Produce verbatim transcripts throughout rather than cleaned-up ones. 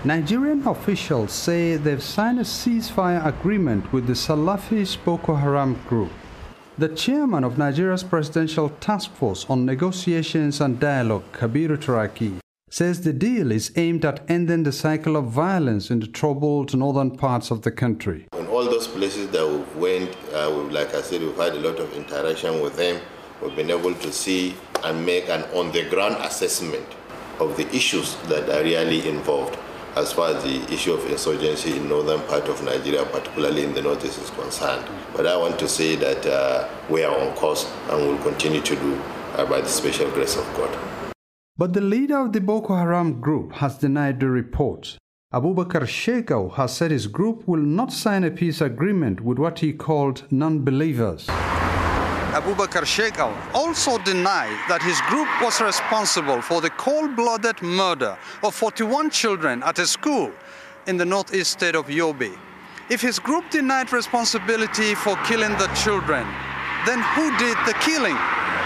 Nigerian officials say they've signed a ceasefire agreement with the Salafist Boko Haram group. The chairman of Nigeria's Presidential Task Force on Negotiations and Dialogue, Kabiru Turaki, says the deal is aimed at ending the cycle of violence in the troubled northern parts of the country. In all those places that we've went, uh, we've, like I said, we've had a lot of interaction with them. We've been able to see and make an on-the-ground assessment of the issues that are really involved as far as the issue of insurgency in northern part of Nigeria, particularly in the northeast, is concerned. But I want to say that uh, we are on course and will continue to do uh, by the special grace of God. But the leader of the Boko Haram group has denied the report. Abubakar Shekau has said his group will not sign a peace agreement with what he called non-believers. Abubakar Shekau also denied that his group was responsible for the cold-blooded murder of forty-one children at a school in the northeast state of Yobe. If his group denied responsibility for killing the children, then who did the killing?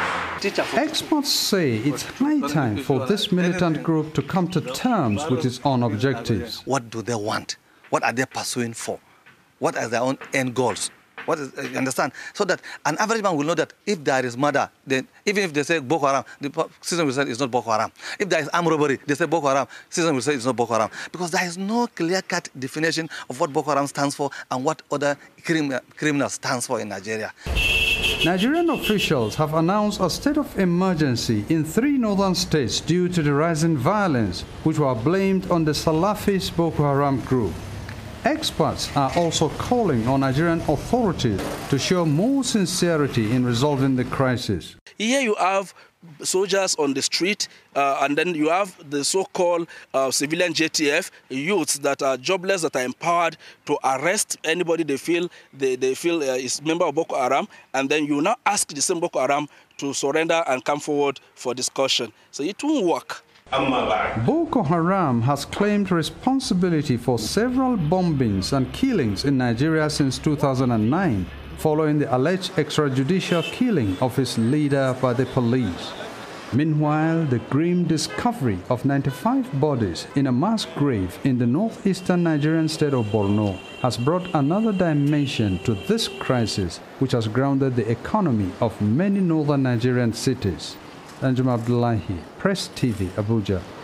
Experts say it's high time for this militant group to come to terms with its own objectives. What do they want? What are they pursuing for? What are their own end goals? What is, you understand? So that an average man will know that if there is murder, then even if they say Boko Haram, the system will say it's not Boko Haram. If there is armed robbery, they say Boko Haram, system will say it's not Boko Haram. Because there is no clear-cut definition of what Boko Haram stands for and what other crim criminal stands for in Nigeria. Nigerian officials have announced a state of emergency in three northern states due to the rising violence, which were blamed on the Salafist Boko Haram group. Experts are also calling on Nigerian authorities to show more sincerity in resolving the crisis. Here you have soldiers on the street, uh, and then you have the so-called uh, civilian J T F youths that are jobless, that are empowered to arrest anybody they feel they, they feel uh, is member of Boko Haram, and then you now ask the same Boko Haram to surrender and come forward for discussion. So it won't work. Boko Haram has claimed responsibility for several bombings and killings in Nigeria since two thousand nine, following the alleged extrajudicial killing of its leader by the police. Meanwhile, the grim discovery of ninety-five bodies in a mass grave in the northeastern Nigerian state of Borno has brought another dimension to this crisis, which has grounded the economy of many northern Nigerian cities. Danjuma Abdullahi, Press T V, Abuja.